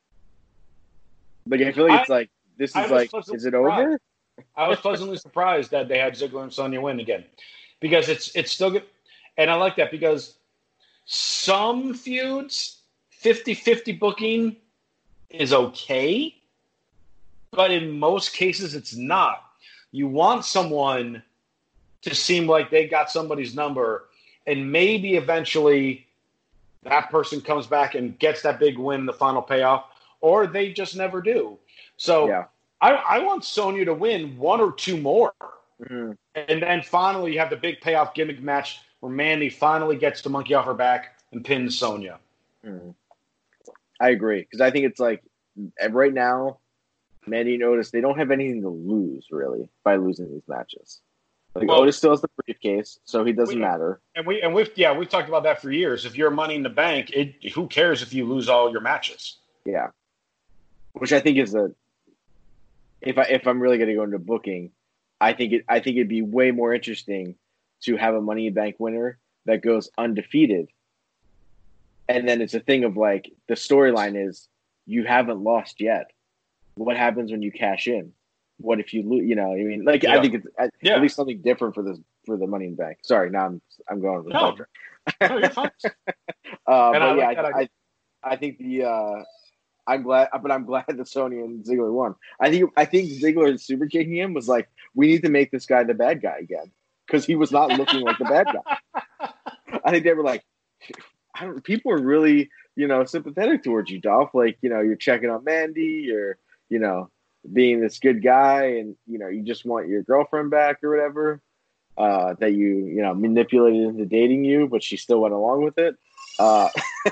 But I feel like it's I, like this is like is it surprised. over? I was pleasantly surprised that they had Ziggler and Sonya win again, because it's it's still good, and I like that because some feuds fifty-fifty booking is okay, but in most cases it's not. You want someone to seem like they got somebody's number, and maybe eventually that person comes back and gets that big win, the final payoff, or they just never do. So yeah. I, I want Sonya to win one or two more. Mm-hmm. And then finally you have the big payoff gimmick match where Mandy finally gets the monkey off her back and pins Sonya. Mm-hmm. I agree. Because I think it's like right now, Mandy and Otis, they don't have anything to lose, really, by losing these matches. Like Well- Otis still has the briefcase, so he doesn't We- matter. And we and we've yeah we've talked about that for years. If you're Money in the Bank, it who cares if you lose all your matches? Yeah, which I think is a. If I if I'm really going to go into booking, I think it I think it'd be way more interesting to have a Money in the Bank winner that goes undefeated, and then it's a thing of like the storyline is you haven't lost yet. What happens when you cash in? What if you lose? You know, I mean, like Yeah. I think it's at, Yeah. at least something different for this for the Money in the Bank. Sorry, now I'm I'm going. With No. the No, you're fine. Uh, And but I yeah, like that I, I, I think the uh, I'm glad, but I'm glad that Sonya and Ziggler won. I think I think Ziggler super kicking him was like, we need to make this guy the bad guy again because he was not looking like the bad guy. I think they were like, I don't. People are really you know sympathetic towards you, Dolph. Like you know you're checking on Mandy, you're you know being this good guy, and you know you just want your girlfriend back or whatever. Uh, that you you know manipulated into dating you, but she still went along with it. Uh,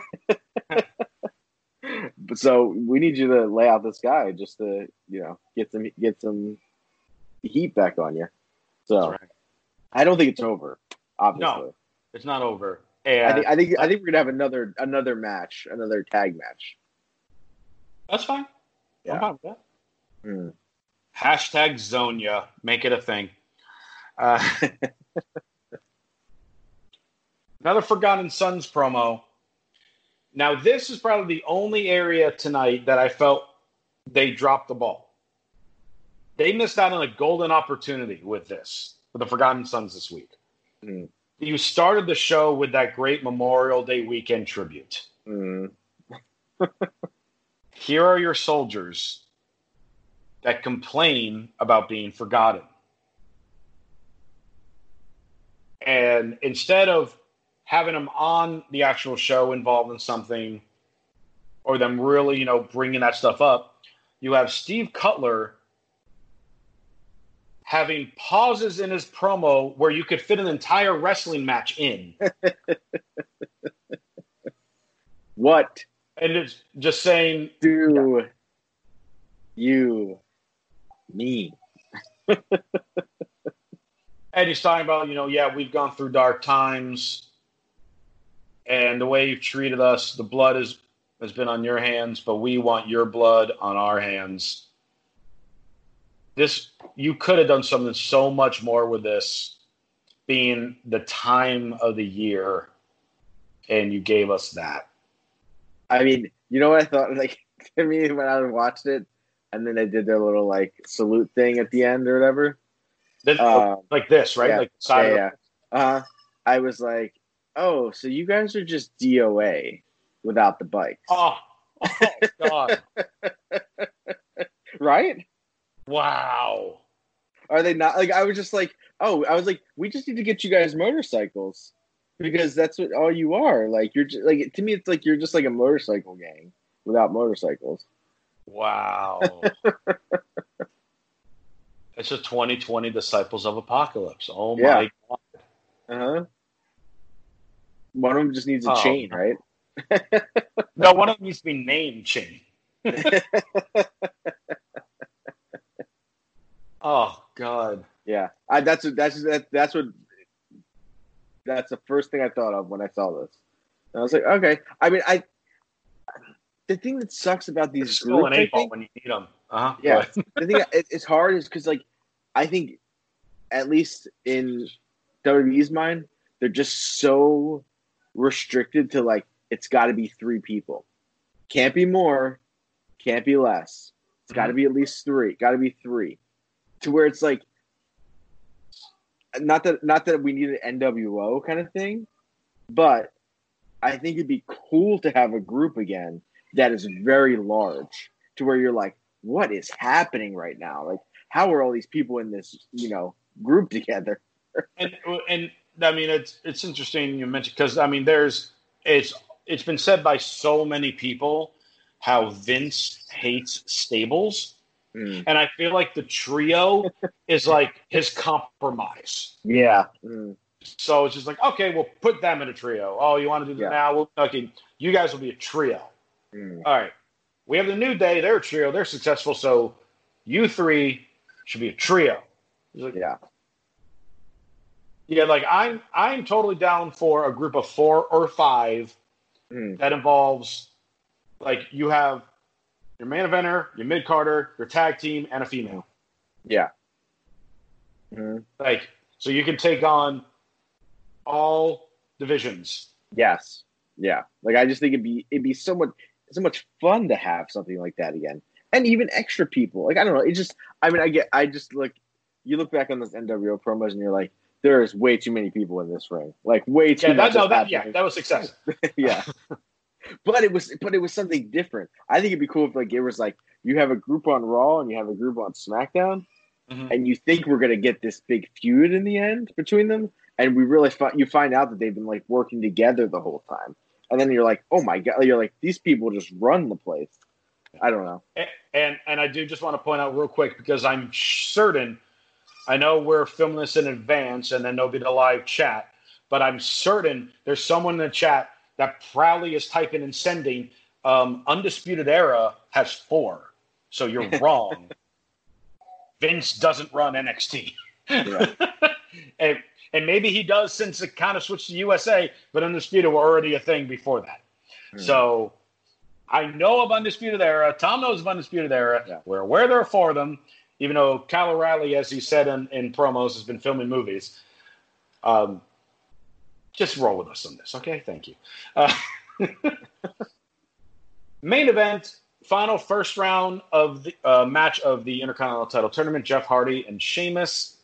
but so we need you to lay out this guy just to you know get some get some heat back on you. So That's right. I don't think it's over. Obviously, No. It's not over. I And think I think I think we're gonna have another another match, another tag match. that's fine. Yeah. I'm fine with that. Hmm. Hashtag Zonia. Make it a thing. Uh, another Forgotten Sons promo. Now, this is probably the only area tonight that I felt they dropped the ball. They missed out on a golden opportunity with this, with the Forgotten Sons this week. Hmm. You started the show with that great Memorial Day weekend tribute. Hmm. Here are your soldiers that complain about being forgotten. And instead of having them on the actual show involved in something or them really, you know, bringing that stuff up, you have Steve Cutler having pauses in his promo where you could fit an entire wrestling match in. What And it's just saying, do you mean? and he's talking about, you know, yeah, we've gone through dark times, and the way you've treated us, the blood is, has been on your hands, but we want your blood on our hands. This, you could have done something so much more with this being the time of the year, and you gave us that. I mean, you know what I thought? Like to me, when I watched it, and then they did their little like salute thing at the end or whatever. This, Uh, like this, right? yeah, Like side yeah, of yeah. Uh, I was like, oh, so you guys are just D O A without the bikes, Oh, oh God. right? Wow. Are they not? Like I was just like, oh, I was like, we just need to get you guys motorcycles because that's what all you are. Like you're just, like to me, it's like you're just like a motorcycle gang without motorcycles. Wow. It's a twenty twenty Disciples of Apocalypse. Oh, my Yeah. God. Uh huh. One of them just needs a Oh. chain, right? No, one of them needs to be named Chain. Oh, God. Yeah, I, that's what that's that, that's what that's the first thing I thought of when I saw this. And I was like, okay. I mean, I the thing that sucks about these Still groups, an I eight ball think, when you need them. Uh-huh. Go yeah, ahead. the thing it, it's hard is because like I think at least in W W E's mind, they're just so restricted to like it's got to be three people, can't be more, can't be less. It's got to be at least three. Got to be three, to where it's like not that not that we need an N W O kind of thing, but I think it'd be cool to have a group again that is very large, to where you're like, what is happening right now? Like, how are all these people in this, you know, group together? And, and I mean, it's it's interesting you mentioned, because, I mean, there's it's it's been said by so many people how Vince hates stables. Mm. And I feel like the trio is like his compromise. Yeah. Mm. So it's just like, okay, we'll put them in a trio. Oh, you want to do that Yeah. now? Well, okay, you guys will be a trio. Mm. All right. We have the New Day. They're a trio. They're successful. So you three should be a trio. It's like, Yeah. Yeah, like I'm I'm totally down for a group of four or five Mm. that involves like you have your main eventer, your mid carder, your tag team, and a female. Yeah. Mm. Like so you can take on all divisions. Yes. Yeah. Like I just think it'd be it'd be so much so much fun to have something like that again. And even extra people. Like I don't know, it just I mean I get I just like you look back on those N W O promos and you're like, there is way too many people in this ring. Like way too Yeah, much. that, no, is that, yeah, happening. that was success. Yeah. But it was but it was something different. I think it'd be cool if like it was like you have a group on Raw and you have a group on SmackDown, Mhm. and you think we're gonna get this big feud in the end between them, and we really fi- you find out that they've been like working together the whole time, and then you're like, oh my god, you're like these people just run the place. I don't know. And, and and I do just want to point out real quick because I'm certain, I know we're filming this in advance and then there'll be the live chat, but I'm certain there's someone in the chat that proudly is typing and sending um, Undisputed Era has four. So you're wrong. Vince doesn't run N X T. Yeah. and, and maybe he does since it kind of switched to U S A, but Undisputed were already a thing before that. Hmm. So I know of Undisputed Era. Tom knows of Undisputed Era. Yeah. We're aware there are four of them, even though Kyle O'Reilly, as he said in, in promos, has been filming movies. Um, just roll with us on this, okay? Thank you. Uh, main event, final first round of the uh, match of the Intercontinental title tournament, Jeff Hardy and Sheamus.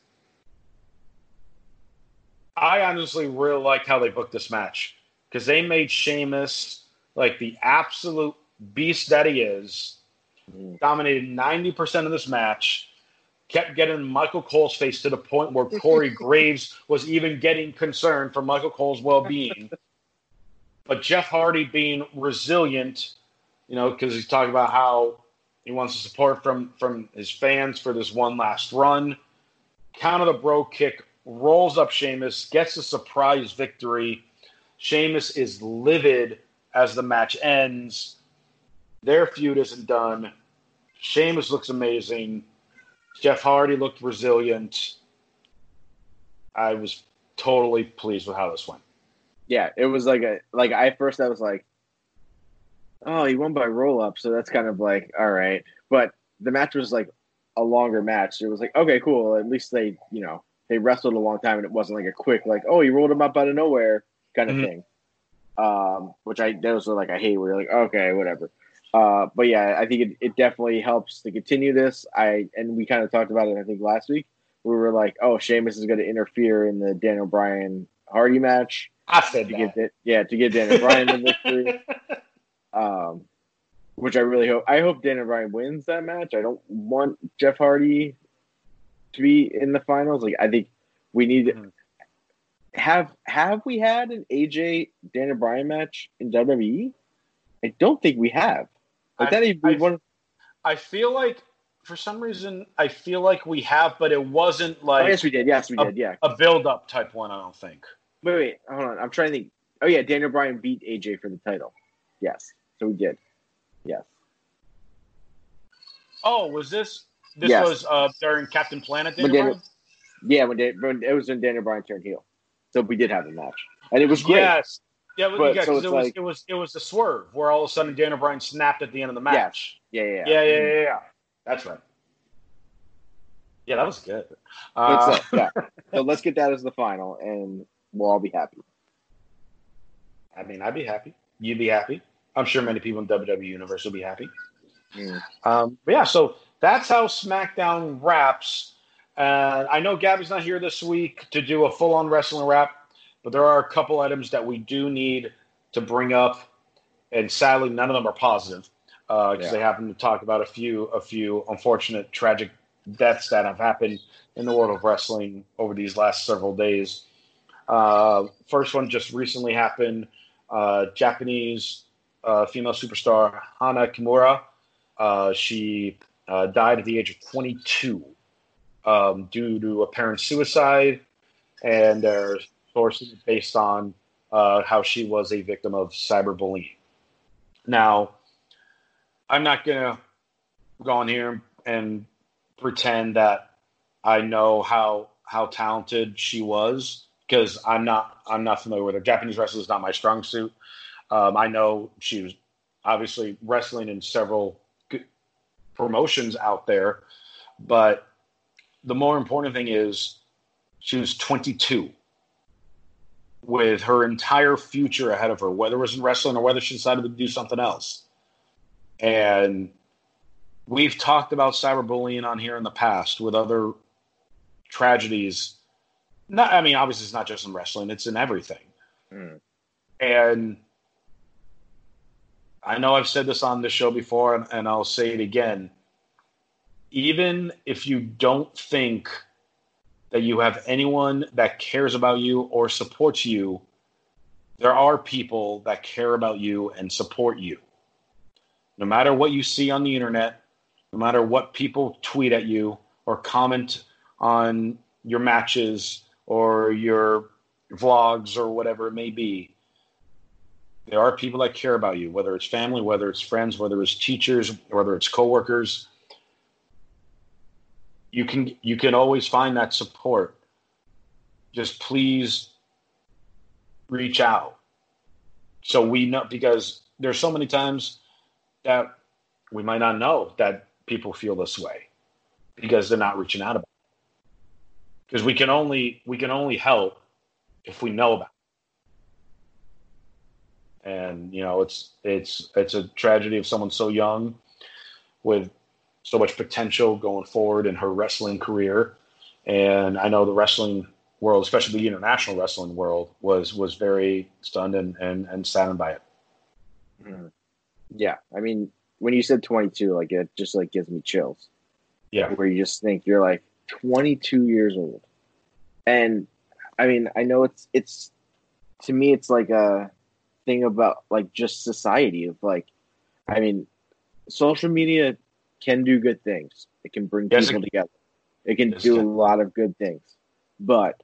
I honestly really liked how they booked this match because they made Sheamus like the absolute beast that he is, Mm. dominated ninety percent of this match, kept getting Michael Cole's face to the point where Corey Graves was even getting concerned for Michael Cole's well-being. But Jeff Hardy being resilient, you know, because he's talking about how he wants the support from, from his fans for this one last run. Counter the bro kick, rolls up Sheamus, gets a surprise victory. Sheamus is livid as the match ends. Their feud isn't done. Sheamus looks amazing. Jeff Hardy looked resilient. I was totally pleased with how this went. Yeah, it was like a like I at first I was like, oh, he won by roll up, so that's kind of like all right. But the match was like a longer match. It was like, okay, cool. At least they, you know, they wrestled a long time and it wasn't like a quick like, oh, he rolled him up out of nowhere kind of Mhm. thing. Um, which I those are like I hate where you're like, okay, whatever. Uh, but yeah, I think it, it definitely helps to continue this. I and we kind of talked about it, I think, last week. We were like, oh, Sheamus is going to interfere in the Daniel Bryan Hardy match. I said To that. give it, yeah, to give Daniel Bryan the victory. Um, which I really hope. I hope Daniel Bryan wins that match. I don't want Jeff Hardy to be in the finals. Like, I think we need Mhm. have have we had an A J Daniel Bryan match in W W E? I don't think we have. Like I- that even I- one. I feel like, for some reason, I feel like we have, but it wasn't Oh, like yes, we did. Yes, we a, did. Yeah. a build-up type one, I don't think. Wait, wait, hold on. I'm trying to think. Oh yeah, Daniel Bryan beat A J for the title. Yes, so we did. Yes. Oh, was this? This Yes. was uh, during Captain Planet, When Daniel Daniel- Bryan? Yeah, when, Dan, when it was when Daniel Bryan turned heel, so we did have a match, and it was great. Yes. Yeah, but, But- yeah, so 'cause it's it was like- it was it was the swerve where all of a sudden Daniel Bryan snapped at the end of the match. Yeah, yeah, Yeah, yeah, yeah, yeah. That's right. Yeah, that was good. But Uh, so, yeah. So let's get that as the final, and we'll all be happy. I mean, I'd be happy. You'd be happy. I'm sure many people in W W E Universe will be happy. Mm. Um, but yeah, so that's how SmackDown wraps. And I know Gabby's not here this week to do a full-on wrestling wrap, but there are a couple items that we do need to bring up, and sadly, none of them are positive because Yeah. they happen to talk about a few, a few unfortunate, tragic deaths that have happened in the world of wrestling over these last several days. Uh, first one just recently happened. Uh, Japanese uh, female superstar Hana Kimura. Uh, she uh, died at the age of twenty-two um, due to apparent suicide, and their sources based on uh, how she was a victim of cyberbullying. Now, I'm not going to go on here and pretend that I know how how talented she was. because I'm not I'm not familiar with her. Japanese wrestling is not my strong suit. Um, I know she was obviously wrestling in several good promotions out there, but the more important thing is she was twenty-two with her entire future ahead of her, whether it was in wrestling or whether she decided to do something else. And we've talked about cyberbullying on here in the past with other tragedies. Not, I mean, obviously it's not just in wrestling, it's in everything. Mm. And I know I've said this on this show before, and, and I'll say it again. Even if you don't think that you have anyone that cares about you or supports you, there are people that care about you and support you. No matter what you see on the internet, no matter what people tweet at you or comment on your matches or your vlogs or whatever it may be, there are people that care about you, whether it's family, whether it's friends, whether it's teachers, whether it's coworkers. You can you can always find that support. Just please reach out. So we know, because there's so many times that we might not know that people feel this way because they're not reaching out about it. Because we can only we can only help if we know about it. And you know, it's it's it's a tragedy of someone so young with so much potential going forward in her wrestling career. And I know the wrestling world, especially the international wrestling world, was was very stunned and, and, and saddened by it. Mm. Yeah. I mean, when you said twenty-two, like it just like gives me chills. Yeah. Where you just think you're like twenty-two years old. And I mean, I know it's, it's, to me, it's like a thing about like just society of like, I mean, social media can do good things. It can bring yes, people it, together. It can yes, do it. a lot of good things, but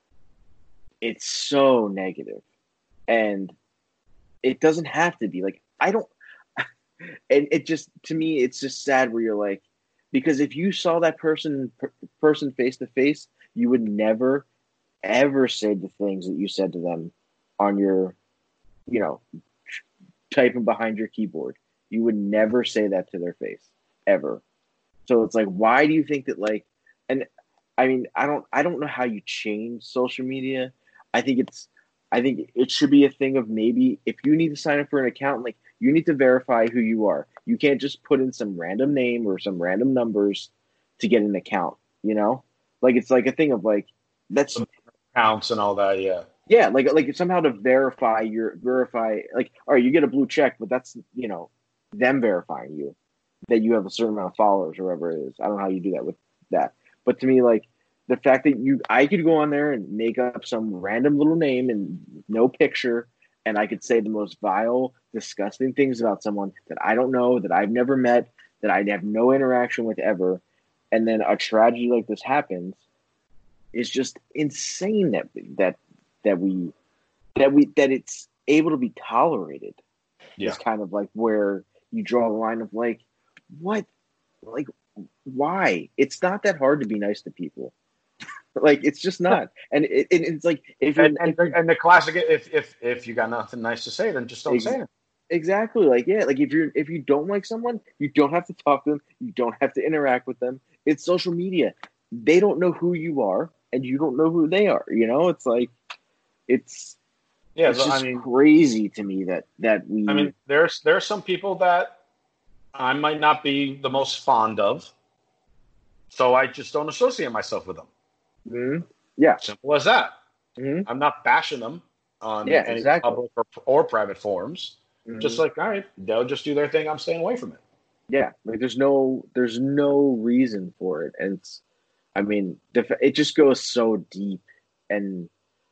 it's so negative, and it doesn't have to be. Like, I don't, and it just, to me, it's just sad where you're like, because if you saw that person, per, person face to face, you would never, ever say the things that you said to them on your, you know, typing behind your keyboard. You would never say that to their face. Ever. So it's like, why do you think that, like, and I mean, I don't, I don't know how you change social media. I think it's, I think it should be a thing of maybe if you need to sign up for an account, like you need to verify who you are. You can't just put in some random name or some random numbers to get an account, you know, like, it's like a thing of like, that's accounts and all that. Yeah. Yeah. Like, like somehow to verify your verify, like, all right, you get a blue check, but that's, you know, them verifying you, that you have a certain amount of followers or whatever it is. I don't know how you do that with that. But to me, like, the fact that you, I could go on there and make up some random little name and no picture, and I could say the most vile, disgusting things about someone that I don't know, that I've never met, that I have no interaction with ever, and then a tragedy like this happens, is just insane that that that we that we that it's able to be tolerated. Yeah. It's kind of like where you draw a line of like, what, like, why? It's not that hard to be nice to people. Like, it's just not. And it, it, it's like, if and, and, and the classic, if if if you got nothing nice to say, then just don't ex- say it. Exactly. Like, yeah, like if you're if you don't like someone, you don't have to talk to them. You don't have to interact with them. It's social media. They don't know who you are, and you don't know who they are. You know, it's like, it's yeah. it's so, just I mean, crazy to me that that we. I mean, there's there are some people that I might not be the most fond of, so I just don't associate myself with them. Mm-hmm. Yeah, simple as that. Mm-hmm. I'm not bashing them on yeah, any exactly. public or, or private forums. Mm-hmm. Just like, all right, they'll just do their thing. I'm staying away from it. Yeah, like there's no there's no reason for it, and it's, I mean, it just goes so deep, and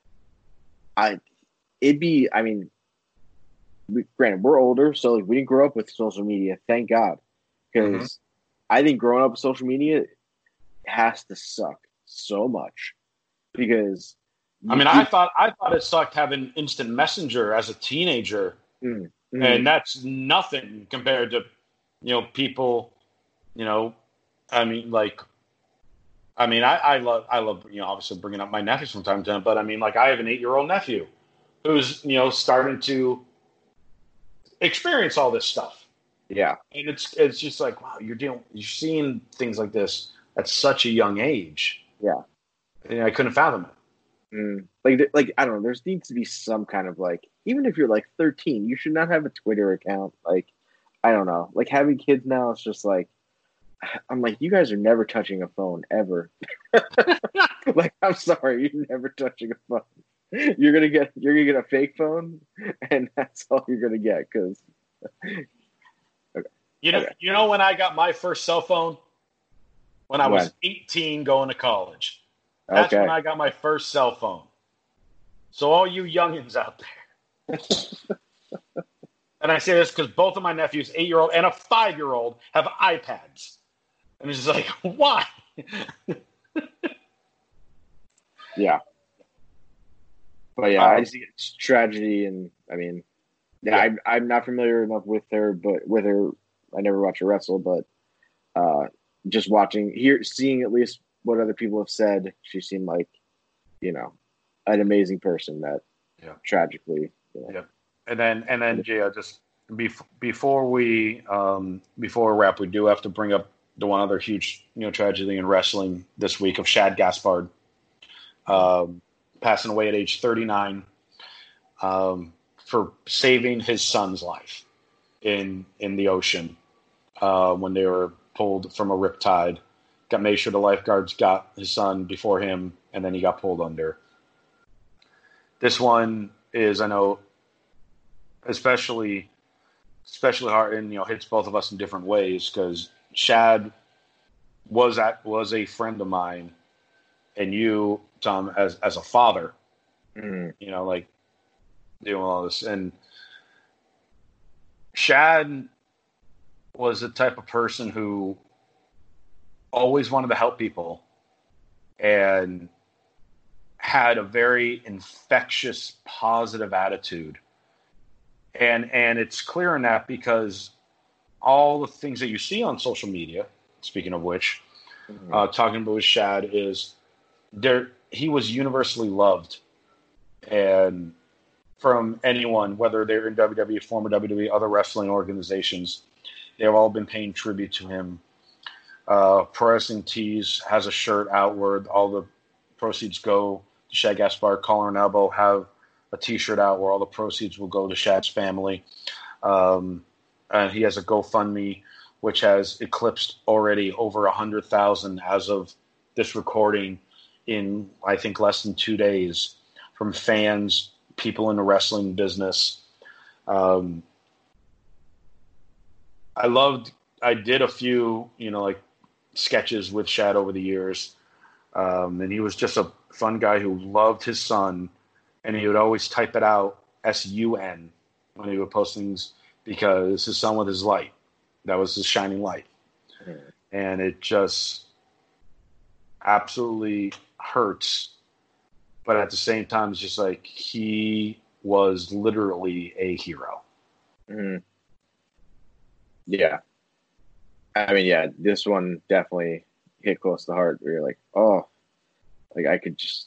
I it'd be I mean. We, granted, we're older, so like we didn't grow up with social media. Thank God, because mm-hmm. I think growing up with social media has to suck so much. Because I mean, you, I thought I thought it sucked having instant messenger as a teenager, mm-hmm. and that's nothing compared to, you know, people, you know, I mean, like I mean, I, I love, I love, you know, obviously bringing up my nephews from time to time, but I mean, like, I have an eight-year-old nephew who's, you know, starting to experience all this stuff, Yeah. and it's it's just like, wow, you're dealing, you're seeing things like this at such a young age. Yeah. And I couldn't fathom it. Mm. Like, like I don't know. There needs to be some kind of like, even if you're like thirteen, you should not have a Twitter account. Like, I don't know. Like having kids now, it's just like, I'm like, you guys are never touching a phone ever. Like, I'm sorry, you're never touching a phone. You're gonna get, you're gonna get a fake phone, and that's all you're gonna get. Because, okay. you know, okay. you know when I got my first cell phone, when I When? was eighteen, going to college. That's Okay. when I got my first cell phone. So all you youngins out there. And I say this because both of my nephews, eight-year-old and a five-year-old, have iPads. And it's just like, why? Yeah. But yeah, Um, I just think it's tragedy, and I mean, yeah, Yeah. I'm I'm not familiar enough with her, but with her, I never watched her wrestle, but uh, just watching, here, seeing at least what other people have said, she seemed like, you know, an amazing person that, Yeah. tragically, you know, Yeah. And then, and then, yeah, just bef- before we, um, before we wrap, we do have to bring up the one other huge, you know, tragedy in wrestling this week of Shad Gaspard, um, passing away at age thirty-nine, um, for saving his son's life in in the ocean uh, when they were pulled from a riptide. Got made sure the lifeguards got his son before him, and then he got pulled under. This one is, I know, especially especially hard, and you know, hits both of us in different ways, because Shad was at was a friend of mine, and you, Tom, as as a father, mm, you know, like doing all this, and Shad was the type of person who always wanted to help people and had a very infectious, positive attitude. And and it's clear in that because all the things that you see on social media, speaking of which, mm-hmm. uh, talking about with Shad, is there he was universally loved, and from anyone, whether they're in W W E, former W W E, other wrestling organizations, they've all been paying tribute to him. Uh, Pro Wrestling Tees has a shirt out where all the proceeds go to Shad Gaspard. Collar and Elbow have a T-shirt out where all the proceeds will go to Shad's family. Um, and he has a GoFundMe, which has eclipsed already over one hundred thousand as of this recording in, I think, less than two days from fans, people in the wrestling business. Um, I loved, I did a few, you know, like sketches with Shad over the years. Um, and he was just a fun guy who loved his son, and he would always type it out S U N when he would post things, because his son was his light. That was his shining light. Mm. And it just absolutely hurts. But at the same time, it's just like he was literally a hero. Mm-hmm. Yeah. I mean, yeah, this one definitely hit close to the heart where you're like, oh, like I could just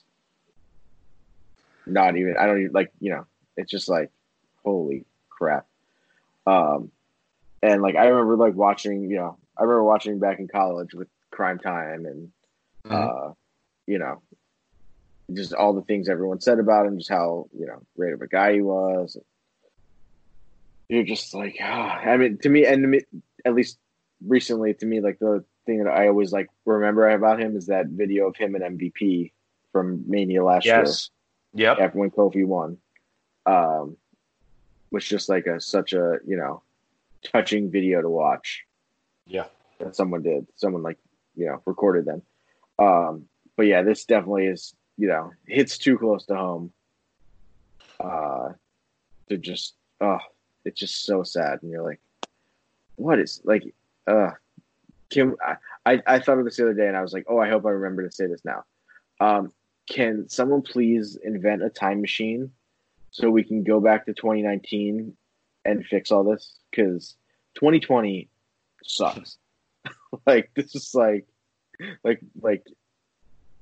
not even, I don't even, like, you know, it's just like, holy crap. Um, and like, I remember like watching, you know, I remember watching back in college with Crime Time and, mm-hmm. uh, you know, just all the things everyone said about him, just how, you know, great of a guy he was. You're just like, oh, I mean, to me, and to me, at least recently, to me, like the thing that I always like remember about him is that video of him and M V P from Mania last yes. year. Yep. After when Kofi won, um, was just like a such a you know touching video to watch. Yeah, that someone did, someone like you know recorded them. Um, but yeah, this definitely is you know hits too close to home. Uh, to just oh. It's just so sad, and you're like, "What is like?" Uh, can I? I thought of this the other day, and I was like, "Oh, I hope I remember to say this now." Um, can someone please invent a time machine so we can go back to twenty nineteen and fix all this? Because twenty twenty sucks. Like this is like, like, like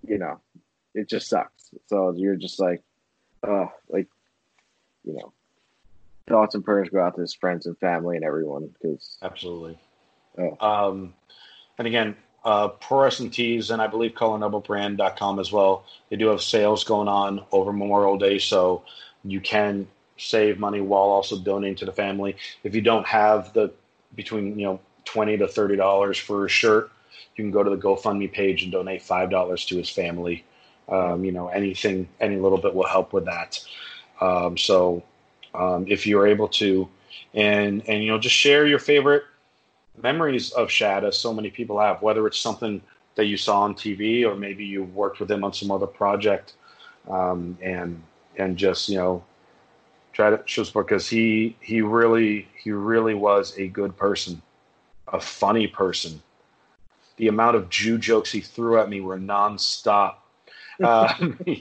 you know, it just sucks. So you're just like, oh, like, you know, thoughts and prayers go out to his friends and family and everyone. Because absolutely. Oh. Um, and again, uh, Pro Wrestling Tees and I believe color noble brand dot com as well. They do have sales going on over Memorial Day, so you can save money while also donating to the family. If you don't have the between you know twenty to thirty dollars for a shirt, you can go to the GoFundMe page and donate five dollars to his family. Um, you know, anything, any little bit will help with that. Um, so um, if you're able to, and and you know, just share your favorite memories of Shad, as so many people have, whether it's something that you saw on T V or maybe you worked with him on some other project, um, and and just you know. Try to show support because he he really he really was a good person, a funny person. The amount of Jew jokes he threw at me were nonstop. Uh,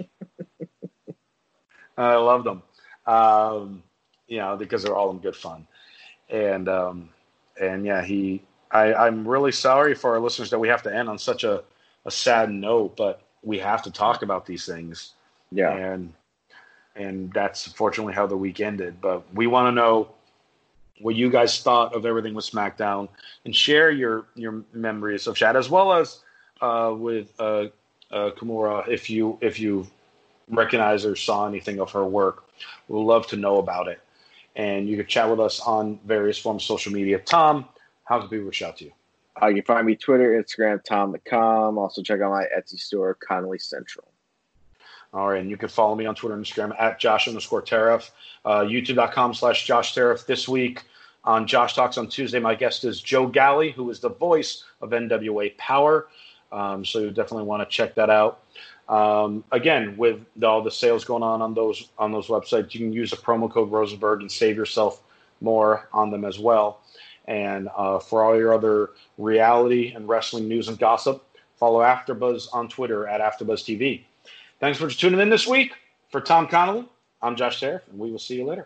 I loved them, um, you know, because they're all in good fun. And um, and yeah, he. I, I'm really sorry for our listeners that we have to end on such a, a sad note, but we have to talk about these things. Yeah, and. And that's unfortunately how the week ended. But we want to know what you guys thought of everything with SmackDown, and share your your memories of Shad, as well as uh, with uh, uh, Kimura, if you if you recognize or saw anything of her work. We'd love to know about it. And you can chat with us on various forms of social media. Tom, how can people reach out to you? Uh, you can find me Twitter, Instagram, Tom the Com. Also check out my Etsy store, Connolly Central. All right, and you can follow me on Twitter and Instagram at Josh underscore Tariff, uh, YouTube.com slash Josh Tariff. This week on Josh Talks on Tuesday, my guest is Joe Galley, who is the voice of N W A Power. Um, so you definitely want to check that out. Um, again, with all the sales going on on those on those websites, you can use the promo code Rosenberg and save yourself more on them as well. And uh, for all your other reality and wrestling news and gossip, follow AfterBuzz on Twitter at AfterBuzz T V. Thanks for tuning in this week. For Tom Connolly, I'm Josh Tariff, and we will see you later.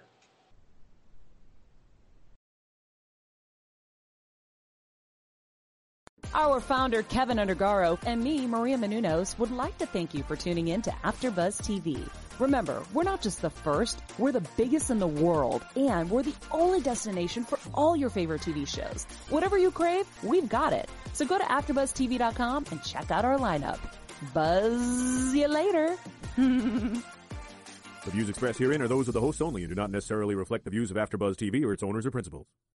Our founder, Kevin Undergaro, and me, Maria Menounos, would like to thank you for tuning in to AfterBuzz T V. Remember, we're not just the first, we're the biggest in the world, and we're the only destination for all your favorite T V shows. Whatever you crave, we've got it. So go to after buzz T V dot com and check out our lineup. Buzz you later. The views expressed herein are those of the hosts only and do not necessarily reflect the views of AfterBuzz T V or its owners or principals.